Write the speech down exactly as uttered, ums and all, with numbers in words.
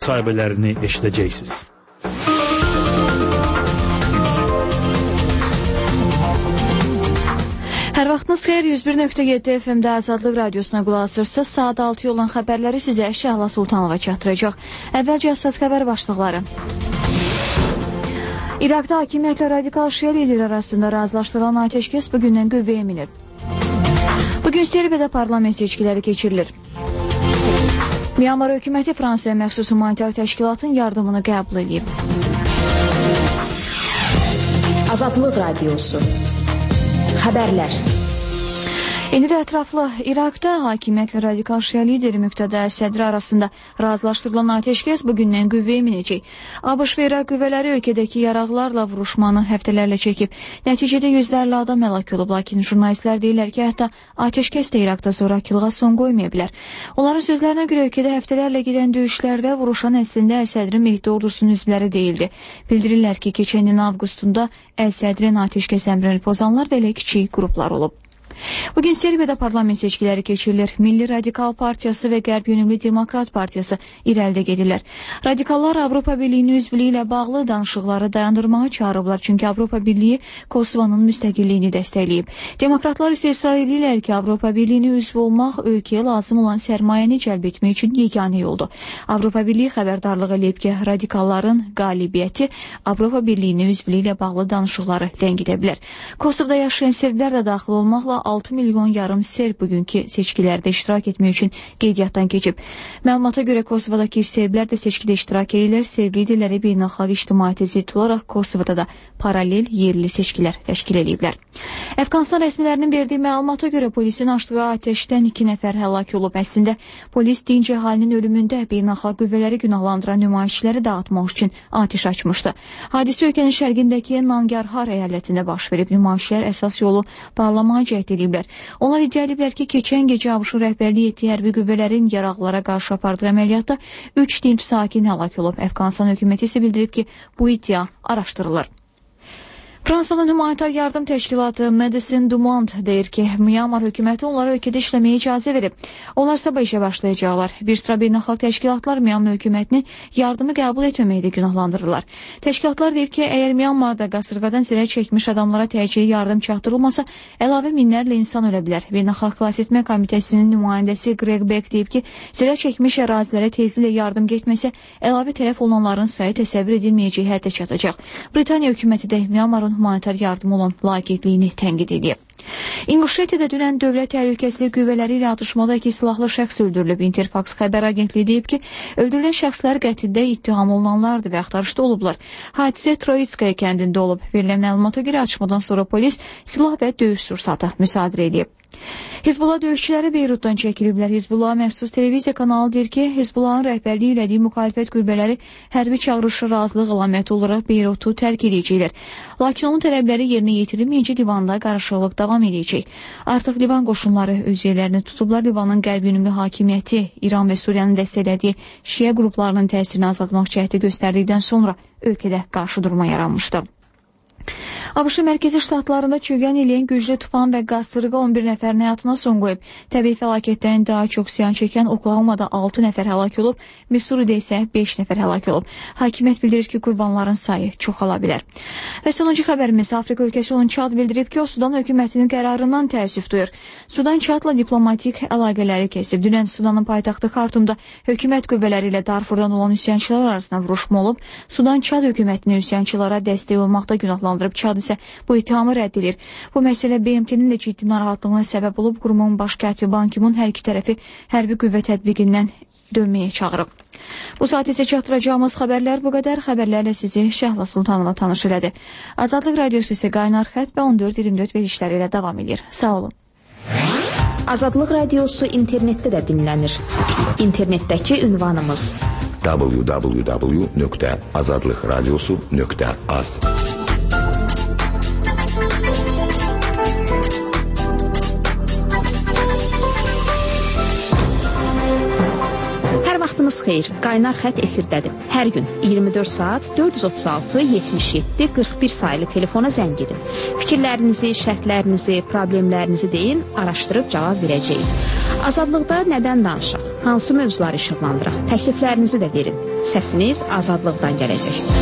sahibələrini eşidəcəksiniz. Hər vaxtınız xeyir, yüz bir nöqtə yeddi F M-də Azadlıq Radiosuna qulaq asırsınız. Saat altı olan xəbərləri sizə Şəhla Sultanova çatdıracaq. Əvvəlcə əsas xəbər başlıqları. İraqda hakimiyyətlə radikal şiə lideri arasında razılaşdırılan atəşkəs bugündən qüvvəyə minir. Bugün Serbiyada parlament seçkiləri keçirilir. Myanmar hökuməti Fransaya məxsus humanitar təşkilatın yardımını qəbul edib. Azadlıq Radiosu. Xəbərlər. İndi də ətraflı. İraqda hakimiyyətlə radikal şiə lideri Müqtəda Əsədri arasında razılaşdırılan atəşkəs bugündən qüvvəyə minəcək. ABŞ və İraq qüvvələri ölkədəki yaraqlarla vuruşmanı həftələrlə çəkib. Nəticədə yüzlərlə adam həlak olub, lakin jurnalistlər deyirlər ki, hətta atəşkəs də İraqda zorakılığa son qoymaya bilər. Onların sözlərinə görə ölkədə həftələrlə gedən döyüşlərdə vuruşan əslində Əsədrin Mehdi ordusunun üzvləri deyildi. Bildirirlər ki, keçən ilin avqustunda Əsədrin atəşkəs əmrini pozanlar da elə kiçik qruplar olub. Bugün Serbiyada parlament seçkiləri keçirilir. Milli Radikal Partiyası və Qərb Yönümlü Demokrat Partiyası irəlidə gedirlər. Radikallar Avropa Birliyinin üzvlüyü ilə bağlı danışıqları dayandırmağı çağırıblar, çünki Avropa Birliyi Kosovanın müstəqilliyini dəstəkləyib. Demokratlar isə israr edirlər ki, Avropa Birliyinin üzv olmaq ölkəyə lazım olan sərmayəni cəlb etmək üçün yeganə yoldur. Avropa Birliyi xəbərdarlıq edib ki, radikalların qalibiyyəti Avropa Birliyinin üzvlüyü ilə bağlı danışıqları ləngidə bilər. Kosovda yaşayan serblər də daxil olmaqla altı milyon yarım serb bugünkü seçkilərdə iştirak etmək üçün qeydiyyatdan keçib. Məlumata görə Kosovadakı serblər də seçkidə iştirak edirlər. Serb liderləri beynəlxalq ictimaiyyətə zidd olaraq Kosovada da paralel yerli seçkilər təşkil ediblər. Əfqanistan rəsmilərinin verdiyi məlumata görə polisin açdığı atəşdən iki nəfər həlak olub. Əslində polis dinc əhalinin ölümündə beynəlxalq qüvvələri günahlandıran nümayişçiləri dağıtmaq üçün atəş açmışdı. Hadisə ölkənin şərqindəki Nangarhar əyalətində baş verib. Nümayişçilər əsas yolu bağlamağa cəhd ediblər. Onlar iddia ediblər ki, keçən gecə ABŞ-ın rəhbərlik etdiyi hərbi qüvvələrin yaraqlara qarşı apardığı əməliyyatda üç dinc sakin həlak olub. Əfqanistan hökuməti isə bildirib ki, bu iddia araşdırılır. Fransanın humanitar yardım təşkilatı Medecins du Monde deyir ki, Myanmar hökuməti onlara ölkədə işləməyə icazə verib. Onlar sabah işə başlayacaqlar. Bir sıra beynəlxalq təşkilatlar Myanmar hökumətini yardımı qəbul etməməkdə günahlandırırlar. Təşkilatlar deyir ki, əgər Myanmarda qasırğadan zərər çəkmiş adamlara təcili yardım çatdırılmasa, əlavə minlərlə insan ölə bilər. Beynəlxalq Xilasetmə Komitəsinin nümayəndəsi Greg Beck deyib ki, zərər çəkmiş ərazilərə tezliklə yardım getməsə, əlavə tərəf olunanların sayı təsəvvür edilməyəcəyi həddə çatacaq. Britaniya hökuməti də Myanmarın humanitar yardım olan laqiqliyini tənqid edib. İnquşetiyada dünən dövlət təhlükəsizlik qüvvələri ilə atışmada iki silahlı şəxs öldürülüb. Interfax xəbər agentliyi deyib ki, öldürülən şəxslər qətldə ittiham olunanlardır və axtarışda olublar. Hadisə Troitskaya kəndində olub. Verilən məlumata görə atışmadan sonra polis silah və döyüş sursatı müsadirə edib. Hizbullah döyüşçüləri Beyrutdan çəkiliblər. Hizbullah məxsus televiziya kanalı deyir ki, Hizbullahın rəhbərliyi elədiyi müxalifət qüvvələri hərbi çağırışı razılıq əlaməti olaraq Beyrutu tərk edəcəklər. Lakin onun tələbləri yerinə yetirilməyincə Livanda qarışıqlıq davam edəcək. Artıq Livan qoşunları öz yerlərini tutublar. Livanın qərb yönümlü hakimiyyəti İran və Suriyanın dəstəklədiyi şiə qruplarının təsirini azaltmaq cəhdi göstərdikdən sonra ölkədə qarşıdurma yaranmışdı. ABŞ mərkəzi ştatlarında çökən eləyən güclü tufan və qasırğa on bir nəfərin həyatına son qoyub. Təbii fəlakətdən daha çox ziyan çəkən Oklahomada altı nəfər həlak olub, Missuridə isə beş nəfər həlak olub. Hakimiyyət bildirir ki, qurbanların sayı çoxala bilər. Və sonuncu xəbərimiz Afrika ölkəsi olan Çad bildirib ki, o Sudan hökumətinin qərarından təəssüf duyur. Sudan Çadla diplomatik əlaqələri kəsib. Dünən Sudanın paytaxtı Xartumda hökumət qüvvələri ilə Darfurdan olan üsyançılar arasında vuruşma olub. Sudan Çad hökumətinin üsyançılara dəstək olmaqda günahlandırıb. Çad isə bu ittihamı rədd edir. Bu məsələ B M T-nin də ciddi narahatlığına səbəb olub. Qurumun baş katibi Ban Ki-mun hər iki tərəfi hərbi qüvvə tətbiqindən dönməyə çağırıb. Bu saat isə çatdıracağımız xəbərlər bu qədər. Xəbərlərlə sizi Şəhla Sultanova tanış elədi. Azadlıq Radiosu isə qaynar xətt və on dörd iyirmi dörd verilişləri ilə davam edir. Sağ olun. Azadlıq Radiosu internetdə də dinlənir. İnternetdəki ünvanımız w w w nöqtə azadlıq radiosu nöqtə az. Vaxtınız xeyir, qaynar xət efirdədir. Hər gün iyirmi dörd saat dörd yüz otuz altı yetmiş yeddi qırx bir sayılı telefona zəng edin. Fikirlərinizi, şərtlərinizi, problemlərinizi deyin, araşdırıb cavab verəcəyik. Azadlıqda nədən danışaq? Hansı mövzuları işıqlandıraq? Təkliflərinizi də verin. Səsiniz azadlıqdan gələcək.